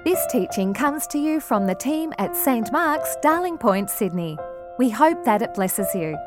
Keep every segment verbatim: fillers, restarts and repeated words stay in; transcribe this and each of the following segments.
This teaching comes to you from the team at Saint Mark's, Darling Point, Sydney. We hope that it blesses you.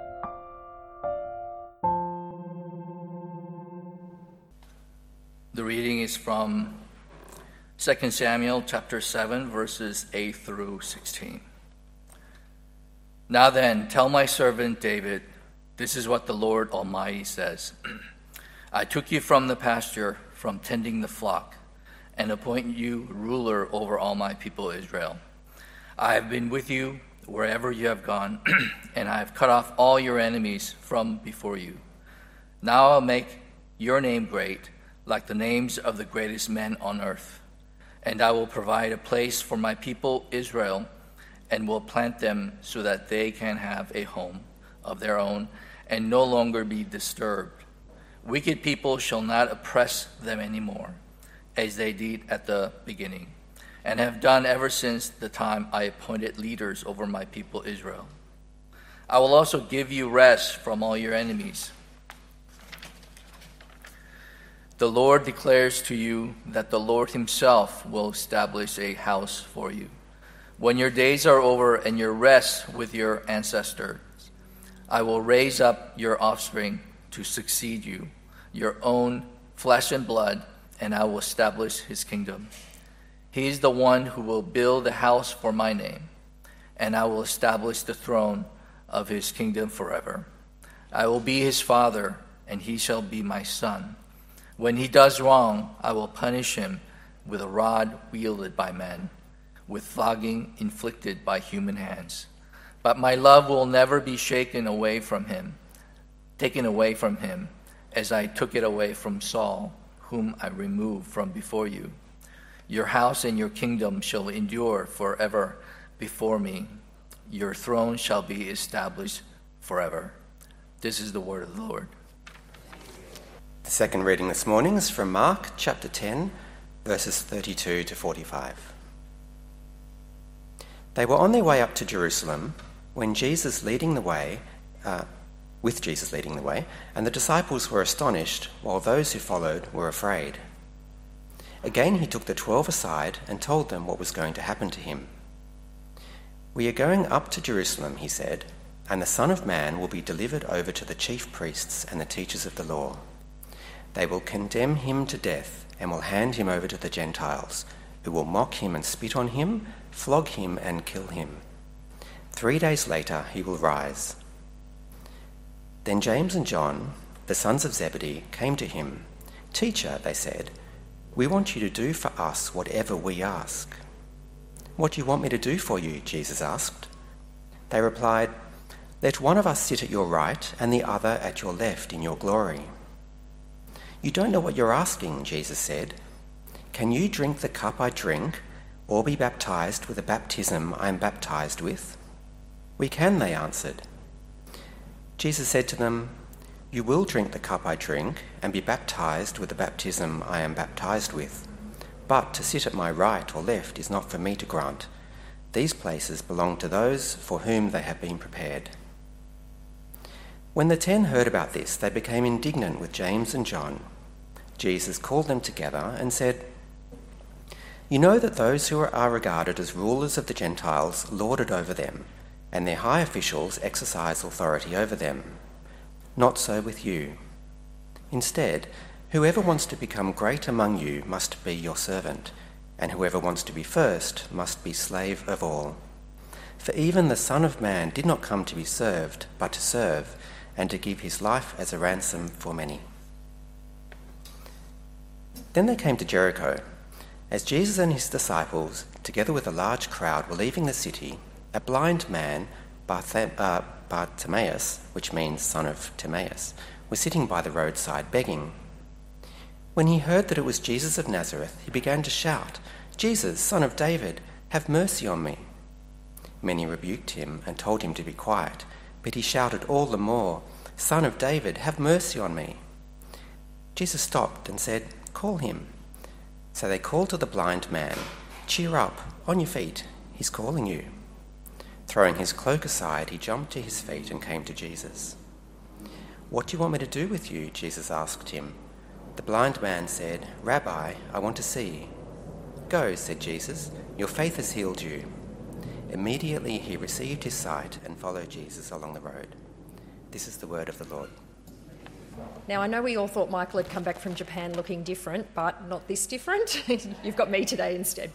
The reading is from Second Samuel chapter seven, verses eight through sixteen. Now then, tell my servant David, this is what the Lord Almighty says. I took you from the pasture, from tending the flock, and appoint you ruler over all my people Israel. I have been with you wherever you have gone, and I have cut off all your enemies from before you. Now I'll make your name great, like the names of the greatest men on earth. And I will provide a place for my people Israel, and will plant them so that they can have a home of their own and no longer be disturbed. Wicked people shall not oppress them anymore, as they did at the beginning, and have done ever since the time I appointed leaders over my people Israel. I will also give you rest from all your enemies. The Lord declares to you that the Lord himself will establish a house for you. When your days are over and your rest with your ancestors, I will raise up your offspring to succeed you, your own flesh and blood, and I will establish his kingdom. He is the one who will build a house for my name, and I will establish the throne of his kingdom forever. I will be his father, and he shall be my son. When he does wrong, I will punish him with a rod wielded by men, with flogging inflicted by human hands. But my love will never be shaken away from him, taken away from him, as I took it away from Saul, whom I removed from before you. Your house and your kingdom shall endure forever before me. Your throne shall be established forever. This is the word of the Lord. The second reading this morning is from Mark chapter ten, verses thirty-two to forty-five. They were on their way up to Jerusalem when Jesus leading the way, uh, with Jesus leading the way, and the disciples were astonished, while those who followed were afraid. Again he took the twelve aside and told them what was going to happen to him. We are going up to Jerusalem, he said, and the Son of Man will be delivered over to the chief priests and the teachers of the law. They will condemn him to death and will hand him over to the Gentiles, who will mock him and spit on him, flog him and kill him. Three days later he will rise. Then James and John, the sons of Zebedee, came to him. Teacher, they said, we want you to do for us whatever we ask. What do you want me to do for you? Jesus asked. They replied, let one of us sit at your right and the other at your left in your glory. You don't know what you're asking, Jesus said. Can you drink the cup I drink, or be baptized with the baptism I am baptized with? We can, they answered. Jesus said to them, you will drink the cup I drink and be baptized with the baptism I am baptized with. But to sit at my right or left is not for me to grant. These places belong to those for whom they have been prepared. When the ten heard about this, they became indignant with James and John. Jesus called them together and said, you know that those who are regarded as rulers of the Gentiles lord it over them, and their high officials exercise authority over them. Not so with you. Instead, whoever wants to become great among you must be your servant, and whoever wants to be first must be slave of all. For even the Son of Man did not come to be served, but to serve, and to give his life as a ransom for many. Then they came to Jericho. As Jesus and his disciples, together with a large crowd, were leaving the city, a blind man, Barth- uh, Bartimaeus, which means son of Timaeus, was sitting by the roadside begging. When he heard that it was Jesus of Nazareth, he began to shout, Jesus, son of David, have mercy on me. Many rebuked him and told him to be quiet, but he shouted all the more, Son of David, have mercy on me. Jesus stopped and said, call him. So they called to the blind man, cheer up, on your feet, he's calling you. Throwing his cloak aside, he jumped to his feet and came to Jesus. What do you want me to do with you? Jesus asked him. The blind man said, Rabbi, I want to see. "Go," said Jesus, "your faith has healed you." Immediately he received his sight and followed Jesus along the road. This is the word of the Lord. Now, I know we all thought Michael had come back from Japan looking different, but not this different. You've got me today instead.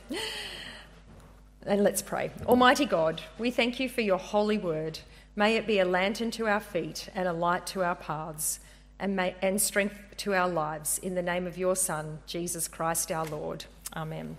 And let's pray. Almighty God, we thank you for your holy word. May it be a lantern to our feet and a light to our paths, and, may, and strength to our lives. In the name of your Son, Jesus Christ our Lord. Amen.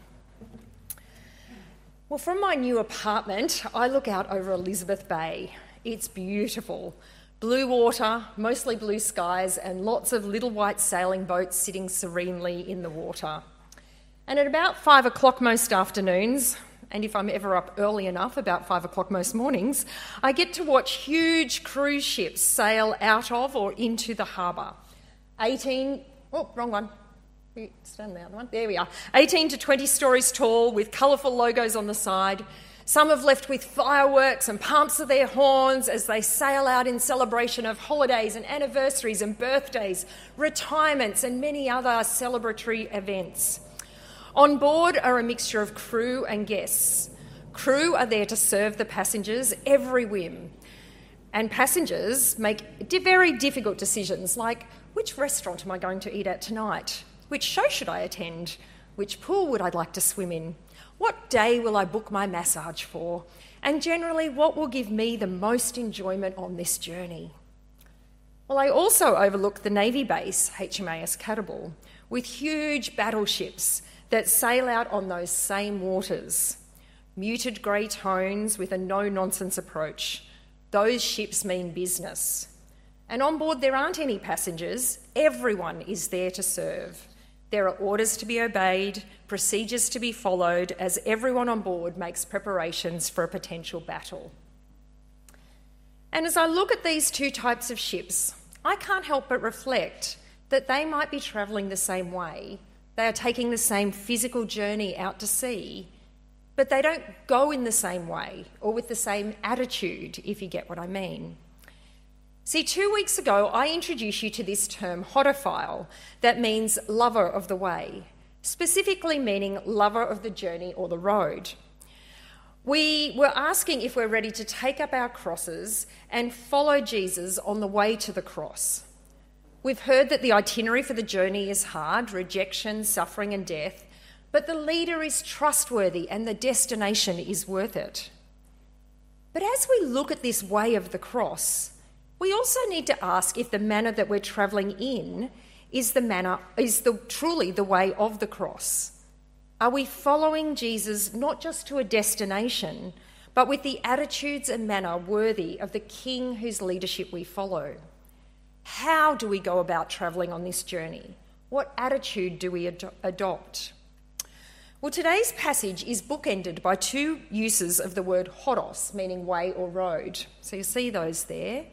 Well, from my new apartment, I look out over Elizabeth Bay. It's beautiful. Blue water, mostly blue skies, and lots of little white sailing boats sitting serenely in the water. And at about five o'clock most afternoons, and if I'm ever up early enough, about five o'clock most mornings, I get to watch huge cruise ships sail out of or into the harbour. eighteen, oh, wrong one. Stand the other one. There we are. eighteen to twenty stories tall with colourful logos on the side. Some have left with fireworks and pumps of their horns as they sail out in celebration of holidays and anniversaries and birthdays, retirements and many other celebratory events. On board are a mixture of crew and guests. Crew are there to serve the passengers every whim. And passengers make very difficult decisions like, which restaurant am I going to eat at tonight? Which show should I attend? Which pool would I like to swim in? What day will I book my massage for? And generally, what will give me the most enjoyment on this journey? Well, I also overlook the Navy base, H M A S Cattable, with huge battleships that sail out on those same waters. Muted grey tones with a no-nonsense approach. Those ships mean business. And on board there aren't any passengers. Everyone is there to serve. There are orders to be obeyed, procedures to be followed, as everyone on board makes preparations for a potential battle. And as I look at these two types of ships, I can't help but reflect that they might be travelling the same way. They are taking the same physical journey out to sea, but they don't go in the same way or with the same attitude, if you get what I mean. See, two weeks ago, I introduced you to this term, hodophile, that means lover of the way, specifically meaning lover of the journey or the road. We were asking if we're ready to take up our crosses and follow Jesus on the way to the cross. We've heard that the itinerary for the journey is hard, rejection, suffering and death, but the leader is trustworthy and the destination is worth it. But as we look at this way of the cross, we also need to ask if the manner that we're travelling in is the manner is the truly the way of the cross. Are we following Jesus not just to a destination, but with the attitudes and manner worthy of the King whose leadership we follow? How do we go about travelling on this journey? What attitude do we ad- adopt? Well, today's passage is bookended by two uses of the word hodos, meaning way or road. So you see those there.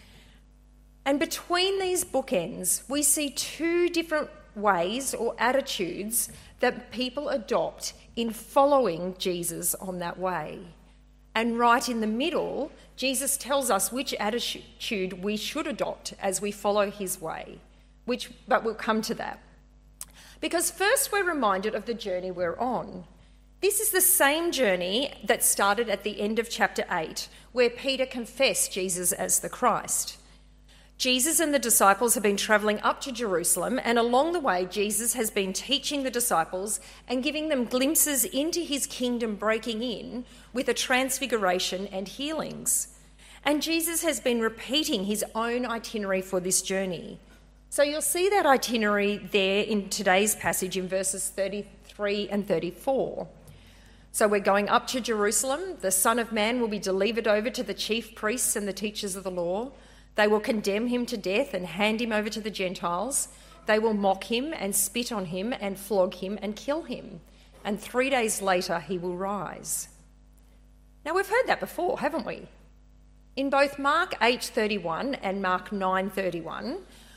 And between these bookends, we see two different ways or attitudes that people adopt in following Jesus on that way. And right in the middle, Jesus tells us which attitude we should adopt as we follow his way, which, but we'll come to that. Because first we're reminded of the journey we're on. This is the same journey that started at the end of chapter eight, where Peter confessed Jesus as the Christ. Jesus and the disciples have been travelling up to Jerusalem, and along the way, Jesus has been teaching the disciples and giving them glimpses into his kingdom breaking in with a transfiguration and healings. And Jesus has been repeating his own itinerary for this journey. So you'll see that itinerary there in today's passage in verses thirty-three and thirty-four. So we're going up to Jerusalem. The Son of Man will be delivered over to the chief priests and the teachers of the law. They will condemn him to death and hand him over to the Gentiles. They will mock him and spit on him and flog him and kill him. And three days later he will rise. Now we've heard that before, haven't we? In both Mark eight thirty-one and Mark nine thirty-one,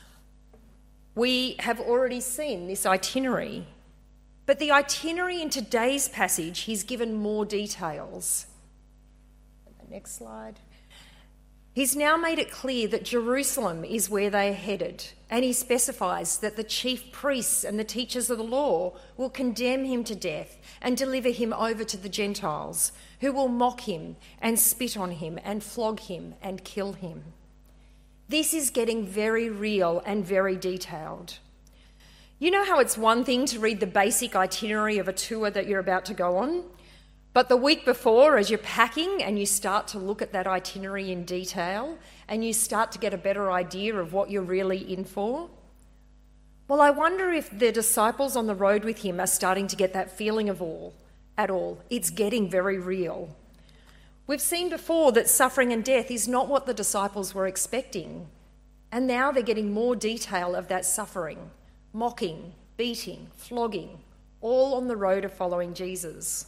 we have already seen this itinerary. But the itinerary in today's passage, he's given more details. The next slide. He's now made it clear that Jerusalem is where they are headed, and he specifies that the chief priests and the teachers of the law will condemn him to death and deliver him over to the Gentiles, who will mock him and spit on him and flog him and kill him. This is getting very real and very detailed. You know how it's one thing to read the basic itinerary of a tour that you're about to go on? But the week before, as you're packing and you start to look at that itinerary in detail and you start to get a better idea of what you're really in for, well, I wonder if the disciples on the road with him are starting to get that feeling of all, at all. It's getting very real. We've seen before that suffering and death is not what the disciples were expecting, and now they're getting more detail of that suffering, mocking, beating, flogging, all on the road of following Jesus.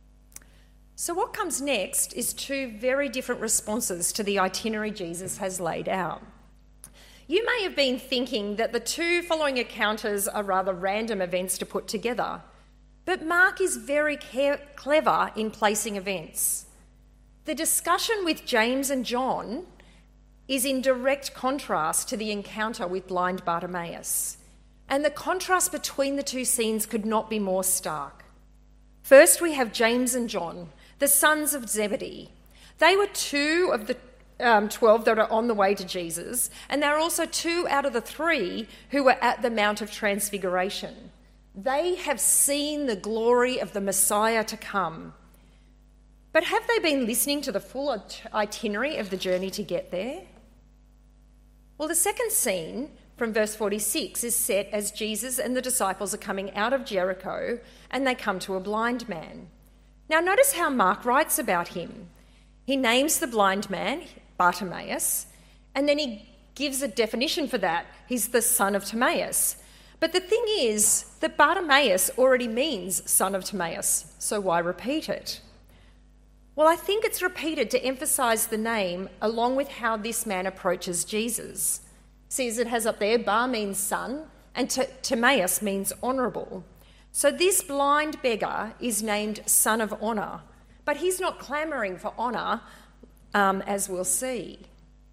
So what comes next is two very different responses to the itinerary Jesus has laid out. You may have been thinking that the two following encounters are rather random events to put together, but Mark is very care- clever in placing events. The discussion with James and John is in direct contrast to the encounter with blind Bartimaeus, and the contrast between the two scenes could not be more stark. First, we have James and John, the sons of Zebedee. They were two of the um, twelve that are on the way to Jesus, and they're also two out of the three who were at the Mount of Transfiguration. They have seen the glory of the Messiah to come. But have they been listening to the full itinerary of the journey to get there? Well, the second scene from verse forty-six is set as Jesus and the disciples are coming out of Jericho and they come to a blind man. Now, notice how Mark writes about him. He names the blind man, Bartimaeus, and then he gives a definition for that. He's the son of Timaeus. But the thing is that Bartimaeus already means son of Timaeus, so why repeat it? Well, I think it's repeated to emphasise the name along with how this man approaches Jesus. See, as it has up there, Bar means son, and T- Timaeus means honourable. So this blind beggar is named Son of Honour, but he's not clamouring for honour, um, as we'll see.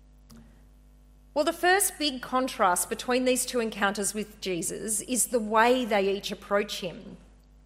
Well, the first big contrast between these two encounters with Jesus is the way they each approach him.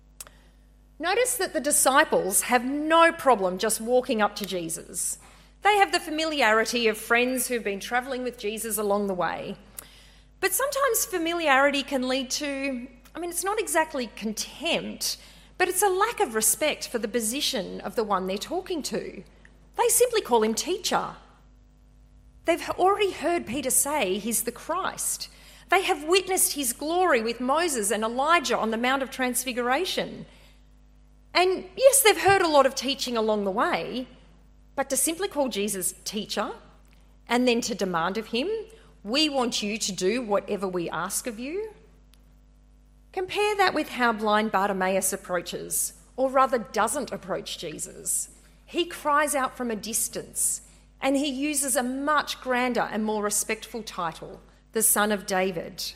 Notice that the disciples have no problem just walking up to Jesus. They have the familiarity of friends who've been travelling with Jesus along the way. But sometimes familiarity can lead to, I mean, it's not exactly contempt, but it's a lack of respect for the position of the one they're talking to. They simply call him teacher. They've already heard Peter say he's the Christ. They have witnessed his glory with Moses and Elijah on the Mount of Transfiguration. And yes, they've heard a lot of teaching along the way, but to simply call Jesus teacher and then to demand of him, we want you to do whatever we ask of you. Compare that with how blind Bartimaeus approaches, or rather doesn't approach Jesus. He cries out from a distance, and he uses a much grander and more respectful title, the Son of David.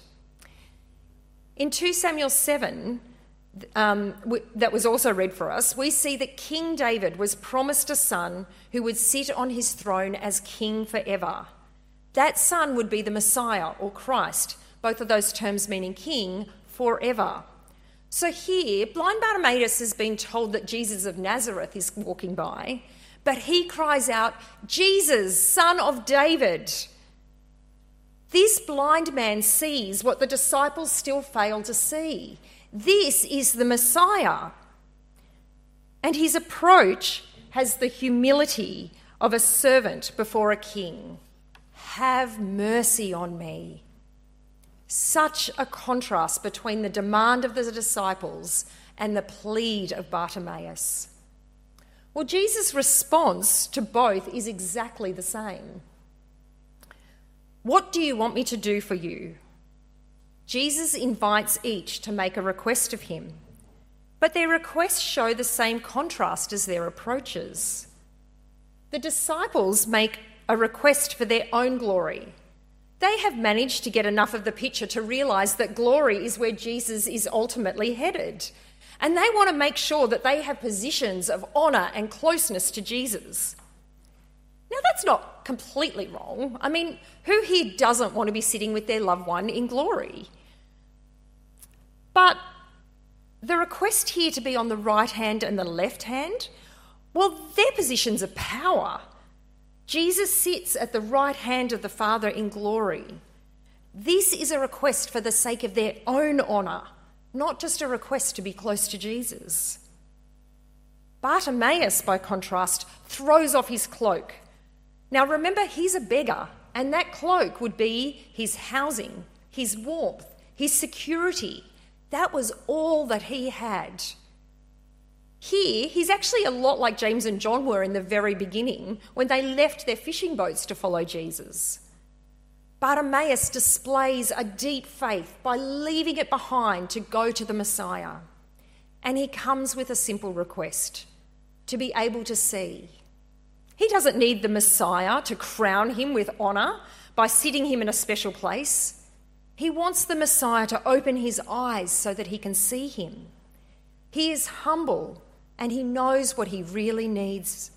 In Second Samuel seven, um, that was also read for us, we see that King David was promised a son who would sit on his throne as king forever. That son would be the Messiah or Christ, both of those terms meaning king, forever. So here, blind Bartimaeus has been told that Jesus of Nazareth is walking by, but he cries out, Jesus, Son of David. This blind man sees what the disciples still fail to see. This is the Messiah. And his approach has the humility of a servant before a king. Have mercy on me. Such a contrast between the demand of the disciples and the plead of Bartimaeus. Well, Jesus' response to both is exactly the same. What do you want me to do for you? Jesus invites each to make a request of him, but their requests show the same contrast as their approaches. The disciples make a request for their own glory. They have managed to get enough of the picture to realise that glory is where Jesus is ultimately headed. And they want to make sure that they have positions of honour and closeness to Jesus. Now, that's not completely wrong. I mean, who here doesn't want to be sitting with their loved one in glory? But the request here to be on the right hand and the left hand, well, they're positions of power. Jesus sits at the right hand of the Father in glory. This is a request for the sake of their own honour, not just a request to be close to Jesus. Bartimaeus, by contrast, throws off his cloak. Now remember, he's a beggar, and that cloak would be his housing, his warmth, his security. That was all that he had. Here, he's actually a lot like James and John were in the very beginning when they left their fishing boats to follow Jesus. Bartimaeus displays a deep faith by leaving it behind to go to the Messiah. And he comes with a simple request, to be able to see. He doesn't need the Messiah to crown him with honour by sitting him in a special place. He wants the Messiah to open his eyes so that he can see him. He is humble and he knows what he really needs.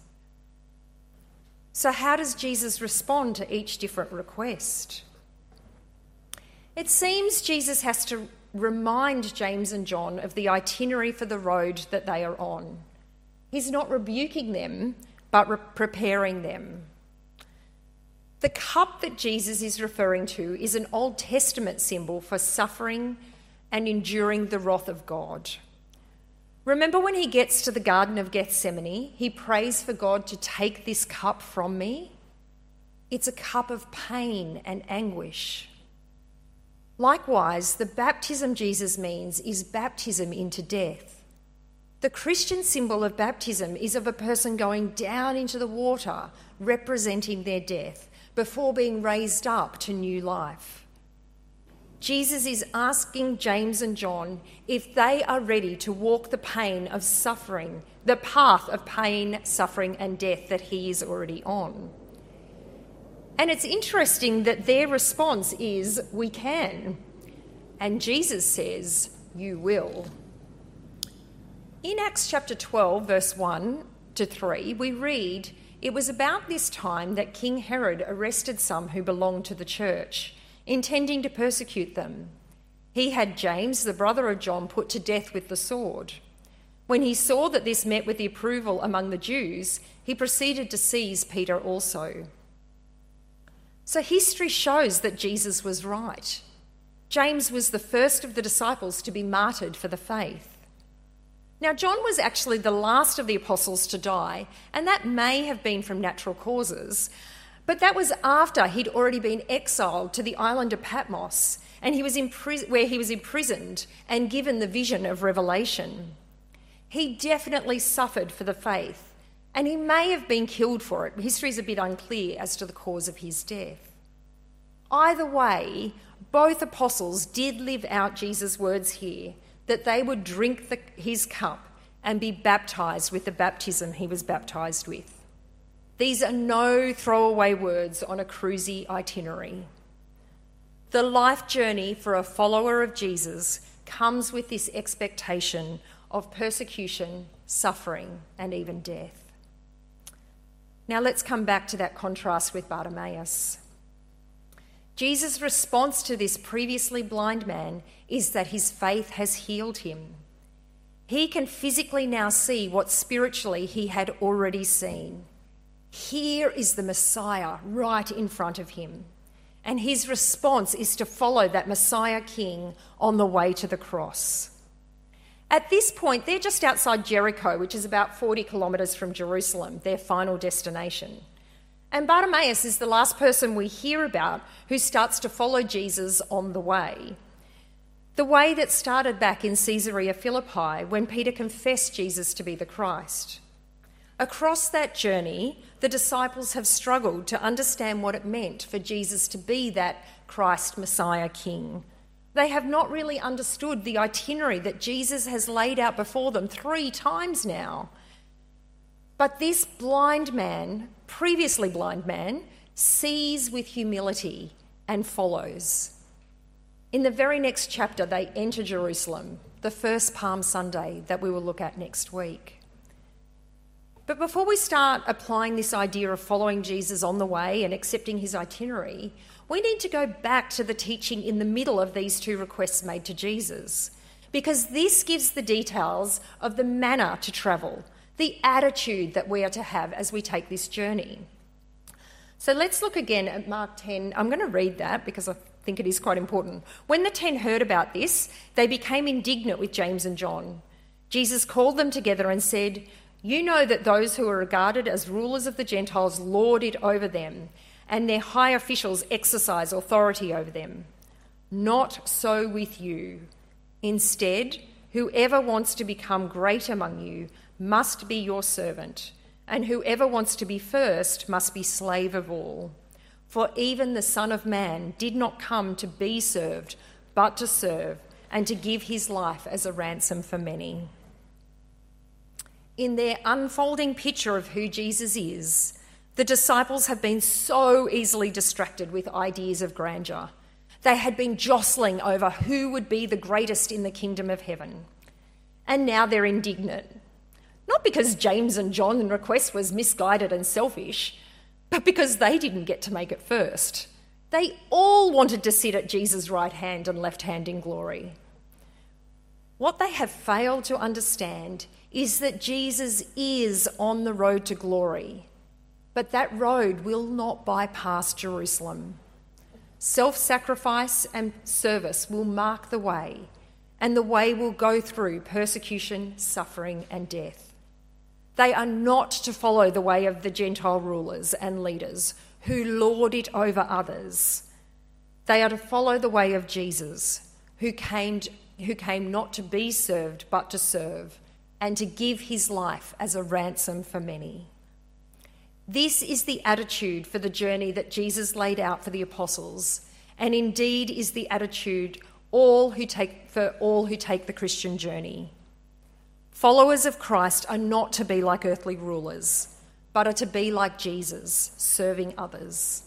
So how does Jesus respond to each different request? It seems Jesus has to remind James and John of the itinerary for the road that they are on. He's not rebuking them, but re- preparing them. The cup that Jesus is referring to is an Old Testament symbol for suffering and enduring the wrath of God. Remember when he gets to the Garden of Gethsemane, he prays for God to take this cup from me? It's a cup of pain and anguish. Likewise, the baptism Jesus means is baptism into death. The Christian symbol of baptism is of a person going down into the water, representing their death, before being raised up to new life. Jesus is asking James and John if they are ready to walk the pain of suffering, the path of pain, suffering, and death that he is already on. And it's interesting that their response is, we can. And Jesus says, you will. In Acts chapter twelve, verse one to three, we read, it was about this time that King Herod arrested some who belonged to the church, intending to persecute them. He had James, the brother of John, put to death with the sword. When he saw that this met with the approval among the Jews, he proceeded to seize Peter also. So history shows that Jesus was right. James was the first of the disciples to be martyred for the faith. Now, John was actually the last of the apostles to die, and that may have been from natural causes, but that was after he'd already been exiled to the island of Patmos, and he was impris- where he was imprisoned and given the vision of Revelation. He definitely suffered for the faith, and he may have been killed for it. History is a bit unclear as to the cause of his death. Either way, both apostles did live out Jesus' words here, that they would drink the, his cup and be baptised with the baptism he was baptised with. These are no throwaway words on a cruisy itinerary. The life journey for a follower of Jesus comes with this expectation of persecution, suffering, and even death. Now let's come back to that contrast with Bartimaeus. Jesus' response to this previously blind man is that his faith has healed him. He can physically now see what spiritually he had already seen. Here is the Messiah right in front of him. And his response is to follow that Messiah King on the way to the cross. At this point, they're just outside Jericho, which is about forty kilometres from Jerusalem, their final destination. And Bartimaeus is the last person we hear about who starts to follow Jesus on the way. The way that started back in Caesarea Philippi when Peter confessed Jesus to be the Christ. Across that journey, the disciples have struggled to understand what it meant for Jesus to be that Christ Messiah King. They have not really understood the itinerary that Jesus has laid out before them three times now. But this blind man, previously blind man, sees with humility and follows. In the very next chapter, they enter Jerusalem, the first Palm Sunday that we will look at next week. But before we start applying this idea of following Jesus on the way and accepting his itinerary, we need to go back to the teaching in the middle of these two requests made to Jesus, because this gives the details of the manner to travel, the attitude that we are to have as we take this journey. So let's look again at Mark ten. I'm going to read that because I think it is quite important. When the ten heard about this, they became indignant with James and John. Jesus called them together and said, "You know that those who are regarded as rulers of the Gentiles lord it over them, and their high officials exercise authority over them. Not so with you. Instead, whoever wants to become great among you must be your servant, and whoever wants to be first must be slave of all. For even the Son of Man did not come to be served, but to serve, and to give his life as a ransom for many." In their unfolding picture of who Jesus is, the disciples have been so easily distracted with ideas of grandeur. They had been jostling over who would be the greatest in the kingdom of heaven. And now they're indignant. Not because James and John's request was misguided and selfish, but because they didn't get to make it first. They all wanted to sit at Jesus' right hand and left hand in glory. What they have failed to understand is that Jesus is on the road to glory, but that road will not bypass Jerusalem. Self-sacrifice and service will mark the way, and the way will go through persecution, suffering, and death. They are not to follow the way of the Gentile rulers and leaders who lord it over others. They are to follow the way of Jesus, who came, who came not to be served but to serve, and to give his life as a ransom for many. This is the attitude for the journey that Jesus laid out for the apostles, and indeed is the attitude all who take for all who take the Christian journey. Followers of Christ are not to be like earthly rulers, but are to be like Jesus, serving others.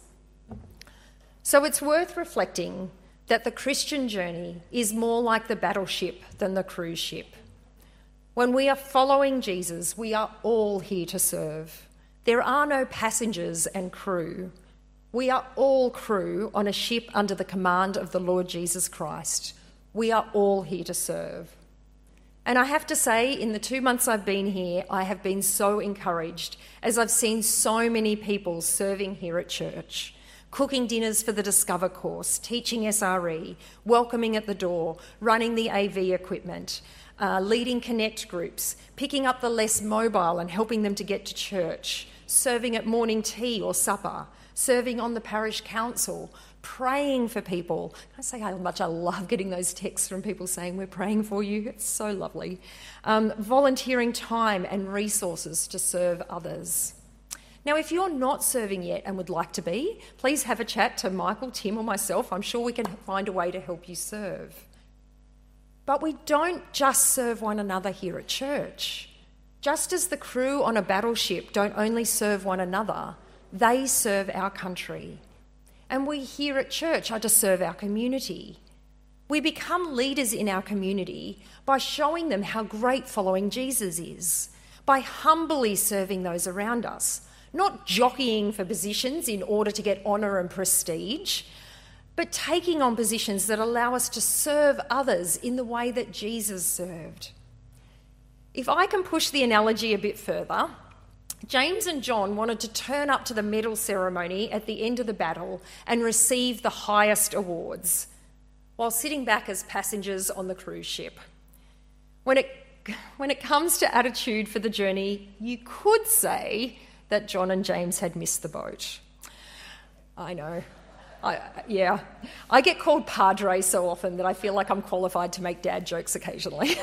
So it's worth reflecting that the Christian journey is more like the battleship than the cruise ship. When we are following Jesus, we are all here to serve. There are no passengers and crew. We are all crew on a ship under the command of the Lord Jesus Christ. We are all here to serve. And I have to say, in the two months I've been here, I have been so encouraged as I've seen so many people serving here at church, cooking dinners for the Discover course, teaching S R E, welcoming at the door, running the A V equipment, uh, leading connect groups, picking up the less mobile and helping them to get to church, serving at morning tea or supper, serving on the parish council, praying for people. Can I say how much I love getting those texts from people saying, "We're praying for you"? It's so lovely. Um, volunteering time and resources to serve others. Now, if you're not serving yet and would like to be, please have a chat to Michael, Tim or myself. I'm sure we can find a way to help you serve. But we don't just serve one another here at church. Just as the crew on a battleship don't only serve one another, they serve our country. And we here at church are to serve our community. We become leaders in our community by showing them how great following Jesus is, by humbly serving those around us, not jockeying for positions in order to get honour and prestige, but taking on positions that allow us to serve others in the way that Jesus served. If I can push the analogy a bit further, James and John wanted to turn up to the medal ceremony at the end of the battle and receive the highest awards, while sitting back as passengers on the cruise ship. When it, when it comes to attitude for the journey, you could say that John and James had missed the boat. I know. I, yeah. I get called Padre so often that I feel like I'm qualified to make dad jokes occasionally.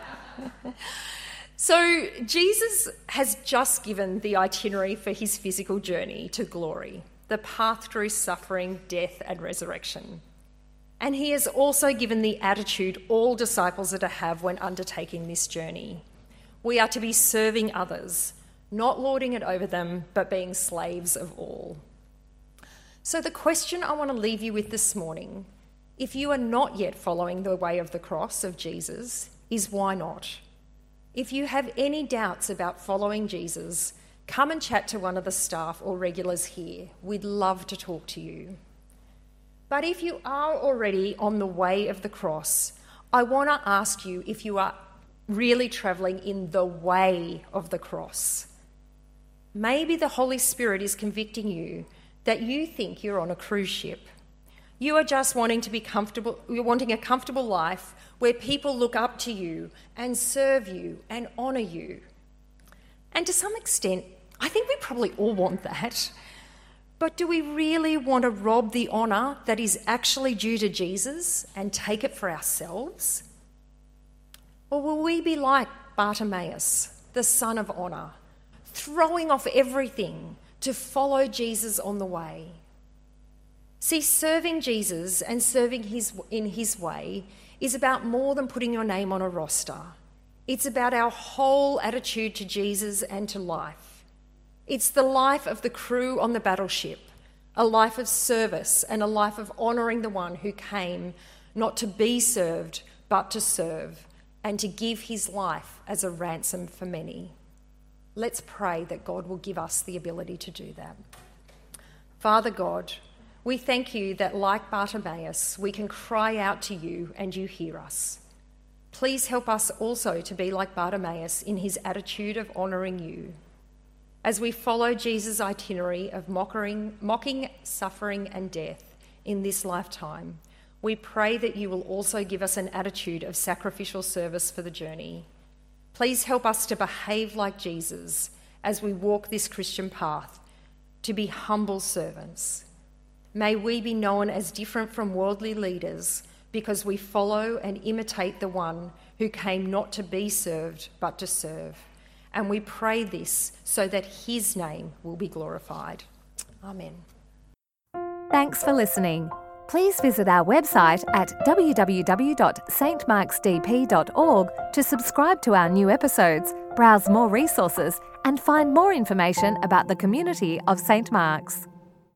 So Jesus has just given the itinerary for his physical journey to glory, the path through suffering, death and resurrection. And he has also given the attitude all disciples are to have when undertaking this journey. We are to be serving others, not lording it over them, but being slaves of all. So the question I want to leave you with this morning, if you are not yet following the way of the cross of Jesus, is why not? If you have any doubts about following Jesus, come and chat to one of the staff or regulars here. We'd love to talk to you. But if you are already on the way of the cross, I want to ask you if you are really travelling in the way of the cross. Maybe the Holy Spirit is convicting you that you think you're on a cruise ship. You are just wanting to be comfortable, you're wanting a comfortable life where people look up to you and serve you and honour you. And to some extent, I think we probably all want that. But do we really want to rob the honour that is actually due to Jesus and take it for ourselves? Or will we be like Bartimaeus, the son of honour, throwing off everything to follow Jesus on the way? See, serving Jesus and serving his, in his way is about more than putting your name on a roster. It's about our whole attitude to Jesus and to life. It's the life of the crew on the battleship, a life of service and a life of honouring the one who came not to be served, but to serve, and to give his life as a ransom for many. Let's pray that God will give us the ability to do that. Father God, we thank you that, like Bartimaeus, we can cry out to you and you hear us. Please help us also to be like Bartimaeus in his attitude of honouring you. As we follow Jesus' itinerary of mocking, mocking, suffering and death in this lifetime, we pray that you will also give us an attitude of sacrificial service for the journey. Please help us to behave like Jesus as we walk this Christian path, to be humble servants. May we be known as different from worldly leaders because we follow and imitate the one who came not to be served but to serve. And we pray this so that his name will be glorified. Amen. Thanks for listening. Please visit our website at w w w dot s t marks d p dot org to subscribe to our new episodes, browse more resources, and find more information about the community of Saint Mark's.